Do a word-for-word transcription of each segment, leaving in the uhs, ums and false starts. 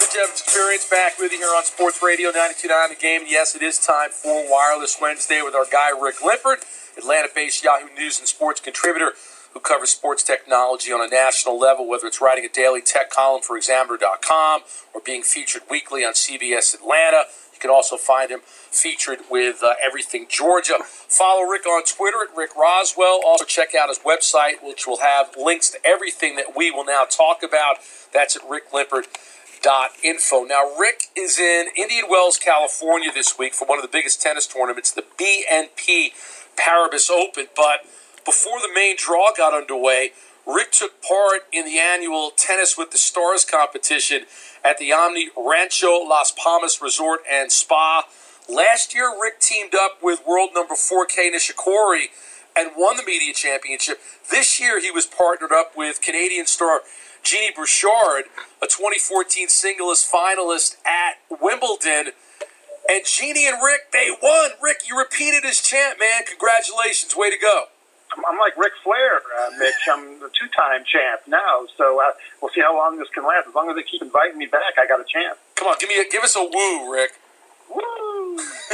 Mitch Evans Experience back with you here on Sports Radio ninety-two point nine The Game. And yes, it is time for Wireless Wednesday with our guy Rick Lippert, Atlanta-based Yahoo News and Sports contributor who covers sports technology on a national level, whether it's writing a daily tech column for Examiner dot com or being featured weekly on C B S Atlanta. You can also find him featured with uh, Everything Georgia. Follow Rick on Twitter at Rick Roswell. Also check out his website, which will have links to everything that we will now talk about. That's at rick lippert dot info. Now, Rick is in Indian Wells, California this week for one of the biggest tennis tournaments, the B N P Paribas Open. But before the main draw got underway, Rick took part in the annual Tennis with the Stars competition at the Omni Rancho Las Palmas Resort and Spa. Last year, Rick teamed up with world number four Kei Nishikori and won the media championship. This year, he was partnered up with Canadian star Genie Bouchard, a twenty fourteen singles finalist at Wimbledon. And Genie and Rick, they won. Rick, you repeated as champ, man. Congratulations. Way to go. I'm like Ric Flair, uh, Mitch. I'm the two-time champ now, so uh, we'll see how long this can last. As long as they keep inviting me back, I got a chance. Come on, give me a, give us a woo, Rick. Woo!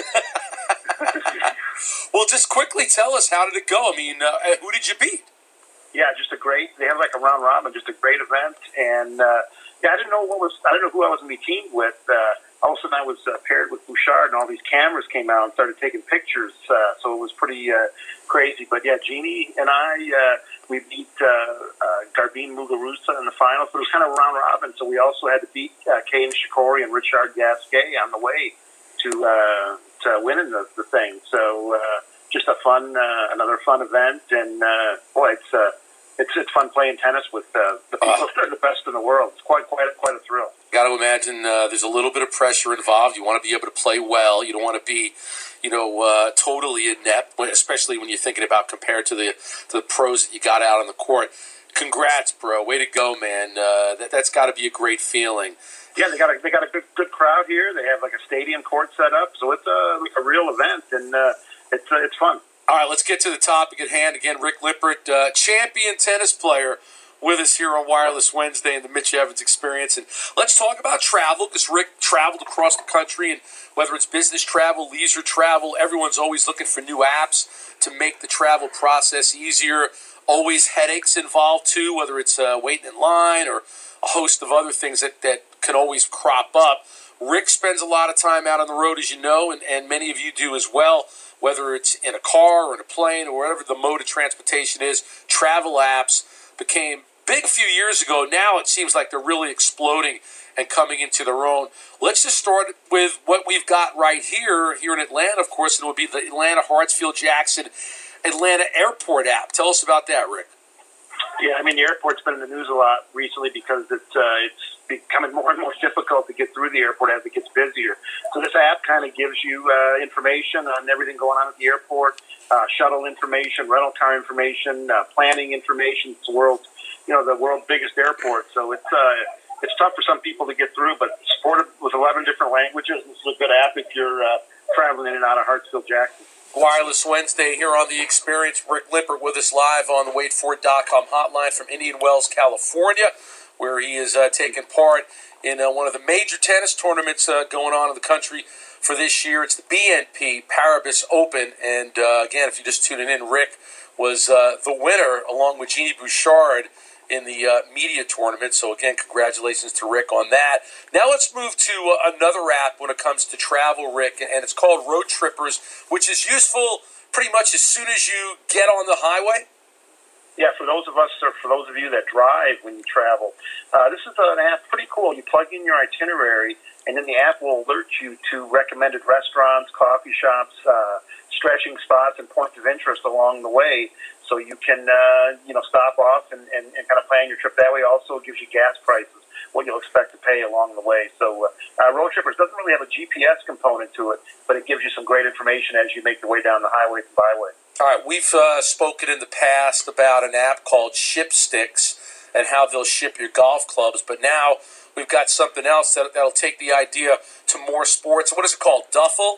Well, just quickly tell us, how did it go? I mean, uh, who did you beat? Yeah, just a great. They had like a round robin, just a great event, and uh, yeah, I didn't know what was. I didn't know who I was going to be teamed with. Uh, all of a sudden, I was uh, paired with Bouchard, and all these cameras came out and started taking pictures. Uh, so it was pretty uh, crazy. But yeah, Genie and I, uh, we beat uh, uh, Garbine Muguruza in the finals. But it was kind of a round robin, so we also had to beat uh, Kei Nishikori and Richard Gasquet on the way to uh, to winning the, the thing. So uh, just a fun, uh, another fun event, and uh, boy, it's. Uh, It's it's fun playing tennis with uh, the people uh, that are the best in the world. It's quite quite quite a thrill. Got to imagine uh, there's a little bit of pressure involved. You want to be able to play well. You don't want to be, you know, uh, totally inept, especially when you're thinking about compared to the to the pros that you got out on the court. Congrats, bro! Way to go, man. Uh, that that's got to be a great feeling. Yeah, they got a they got a good good crowd here. They have like a stadium court set up, so it's a like a real event, and uh, it's uh, it's fun. All right, let's get to the topic at hand. Again, Rick Lippert, uh, champion tennis player, with us here on Wireless Wednesday in the Mitch Evans Experience. And let's talk about travel, because Rick traveled across the country, and whether it's business travel, leisure travel, everyone's always looking for new apps to make the travel process easier. Always headaches involved, too, whether it's uh, waiting in line or a host of other things that, that can always crop up. Rick spends a lot of time out on the road, as you know, and, and many of you do as well. Whether it's in a car or in a plane or whatever the mode of transportation is, travel apps became big a few years ago. Now it seems like they're really exploding and coming into their own. Let's just start with what we've got right here, here in Atlanta, of course, and it would be the Atlanta Hartsfield-Jackson Atlanta Airport app. Tell us about that, Rick. Yeah, I mean, the airport's been in the news a lot recently because it's, uh, it's becoming more and more difficult to get through the airport as it gets busier. So this app kind of gives you uh, information on everything going on at the airport, uh, shuttle information, rental car information, uh, planning information. It's the world's, you know, the world's biggest airport. So it's uh, it's tough for some people to get through, but supported with eleven different languages. This is a good app if you're uh, traveling in and out of Hartsfield-Jackson. Wireless Wednesday here on The Experience. Rick Lippert with us live on the wait for it dot com hotline from Indian Wells, California, where he is uh, taking part in uh, one of the major tennis tournaments uh, going on in the country for this year. It's the B N P Paribas Open. And uh, again, if you're just tuning in, Rick was uh, the winner along with Genie Bouchard in the uh, media tournament. So again, congratulations to Rick on that. Now let's move to uh, another app when it comes to travel, Rick, and it's called Road Trippers, which is useful pretty much as soon as you get on the highway. Yeah, for those of us, or for those of you that drive when you travel, uh, this is an app pretty cool. You plug in your itinerary, and then the app will alert you to recommended restaurants, coffee shops, uh, stretching spots, and points of interest along the way. So you can, uh, you know, stop off and, and, and kind of plan your trip that way. Also gives you gas prices, what you'll expect to pay along the way. So uh, Road Trippers doesn't really have a G P S component to it, but it gives you some great information as you make your way down the highways and byways. All right, we've uh, spoken in the past about an app called ShipSticks and how they'll ship your golf clubs, but now we've got something else that, that'll take the idea to more sports. What is it called, Duffel?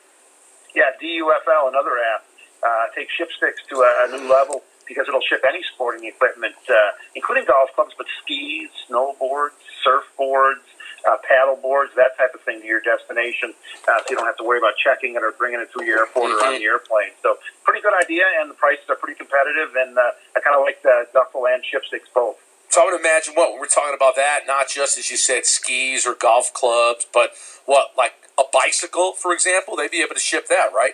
Yeah, D U F L, another app. Uh, take ShipSticks to a, a new level because it'll ship any sporting equipment, uh, including golf clubs, but skis, snowboards, surfboards, uh, paddle boards, that type of thing to your destination, uh, so you don't have to worry about checking it or bringing it through your airport or on the airplane. So pretty good idea, and the prices are pretty competitive, and uh, I kind of like the duffel and chipsticks both. So I would imagine what we're talking about that, not just as you said, skis or golf clubs, but what, like a bicycle, for example, they'd be able to ship that, right?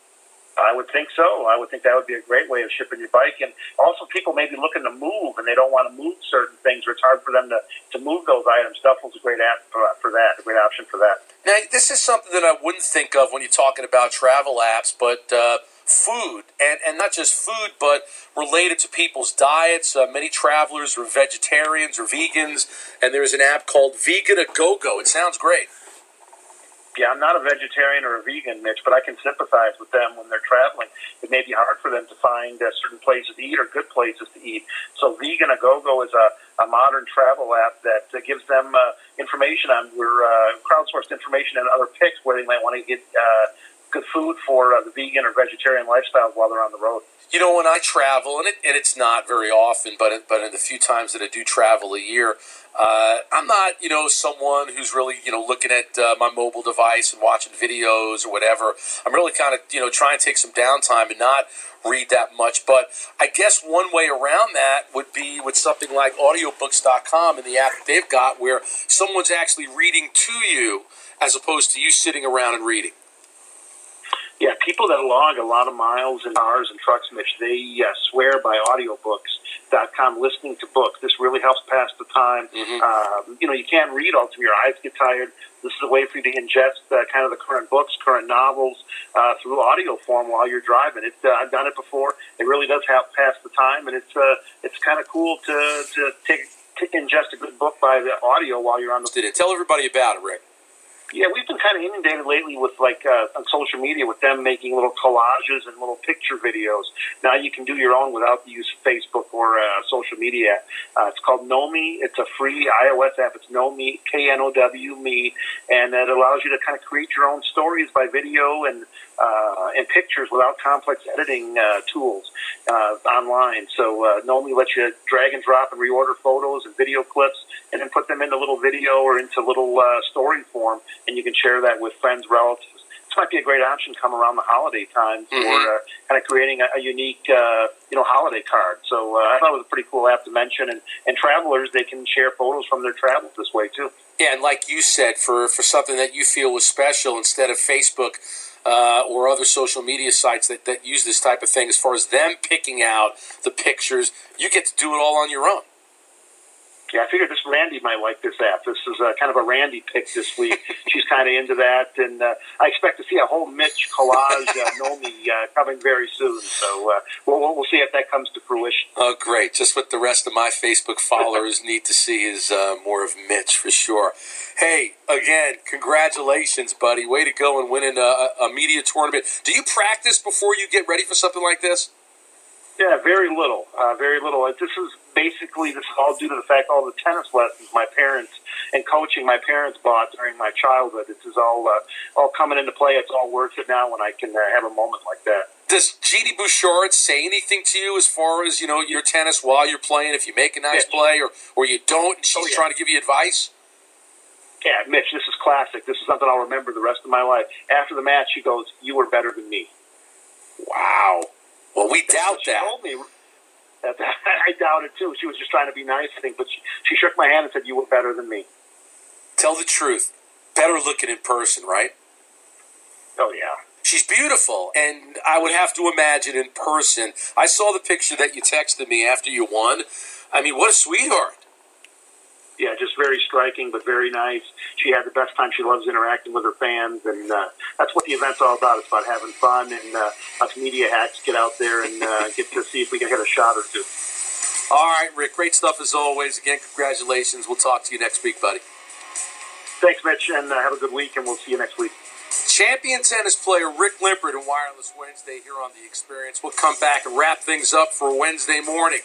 I would think so. I would think that would be a great way of shipping your bike. And also people may be looking to move and they don't want to move certain things, or it's hard for them to, to move those items. Duffel's a great app for, for that, a great option for that. Now, this is something that I wouldn't think of when you're talking about travel apps, but uh, food, and, and not just food, but related to people's diets. Uh, many travelers are vegetarians or vegans, and there's an app called Vegan A Go Go. It sounds great. Yeah, I'm not a vegetarian or a vegan, Mitch, but I can sympathize with them when they're traveling. It may be hard for them to find uh, certain places to eat or good places to eat. So Vegan A Go Go is a, a modern travel app that uh, gives them uh, information on where uh, crowdsourced information and other picks where they might want to get uh, good food for uh, the vegan or vegetarian lifestyles while they're on the road. You know, when I travel, and, it, and it's not very often, but it, but in the few times that I do travel a year, uh, I'm not, you know, someone who's really, you know, looking at uh, my mobile device and watching videos or whatever. I'm really kind of, you know, trying to take some downtime and not read that much. But I guess one way around that would be with something like audiobooks dot com and the app that they've got where someone's actually reading to you as opposed to you sitting around and reading. Yeah, people that log a lot of miles in cars and trucks, Mitch, they uh, swear by audiobooks dot com, listening to books. This really helps pass the time. Mm-hmm. Uh, you know, you can't read all the time. Your eyes get tired. This is a way for you to ingest uh, kind of the current books, current novels uh, through audio form while you're driving. It, uh, I've done it before. It really does help pass the time, and it's uh, it's kind of cool to, to take to ingest a good book by the audio while you're on the. Did it? Tell everybody about it, Rick. Yeah, we've been kind of inundated lately with, like, uh, on social media with them making little collages and little picture videos. Now you can do your own without the use of Facebook or uh, social media. Uh, it's called Knomi. It's a free iOS app. It's Knomi, K N O W, me, and it allows you to kind of create your own stories by video and uh, and pictures without complex editing uh, tools uh, online. So uh, Knomi lets you drag and drop and reorder photos and video clips and then put them into little video or into little uh, story form, and you can share that with friends, relatives. This might be a great option come around the holiday time for mm-hmm. uh, kind of creating a, a unique, uh, you know, holiday card. So uh, I thought it was a pretty cool app to mention, and, and travelers, they can share photos from their travels this way too. Yeah, and like you said, for, for something that you feel was special, instead of Facebook uh, or other social media sites that, that use this type of thing, as far as them picking out the pictures, you get to do it all on your own. Yeah, I figured this Randy might like this app. This is uh, kind of a Randy pick this week. She's kind of into that, and uh, I expect to see a whole Mitch collage, uh, Knomi, uh, coming very soon. So uh, we'll, we'll see if that comes to fruition. Oh, great. Just what the rest of my Facebook followers need to see is uh, more of Mitch, for sure. Hey, again, congratulations, buddy. Way to go and winning a, a media tournament. Do you practice before you get ready for something like this? Yeah, very little, uh, very little. This is basically, this is all due to the fact all the tennis lessons my parents and coaching my parents bought during my childhood. This is all uh, all coming into play. It's all worth it now when I can uh, have a moment like that. Does Genie Bouchard say anything to you as far as, you know, your tennis while you're playing, if you make a nice yeah. play or, or you don't, and she's oh, yeah. trying to give you advice? Yeah, Mitch, this is classic. This is something I'll remember the rest of my life. After the match, she goes, "You were better than me." Wow. Well, we That's doubt she that. Told me. I doubt it, too. She was just trying to be nice, I think. But she, she shook my hand and said, "You were better than me." Tell the truth. Better looking in person, right? Oh, yeah. She's beautiful, and I would have to imagine in person. I saw the picture that you texted me after you won. I mean, what a sweetheart. Yeah, just very striking, but very nice. She had the best time. She loves interacting with her fans, and uh, that's what the event's all about. It's about having fun, and uh, us media hacks get out there and uh, get to see if we can hit a shot or two. All right, Rick, great stuff as always. Again, congratulations. We'll talk to you next week, buddy. Thanks, Mitch, and uh, have a good week, and we'll see you next week. Champion tennis player Rick Limpert in Wireless Wednesday here on The Experience. We'll come back and wrap things up for Wednesday morning.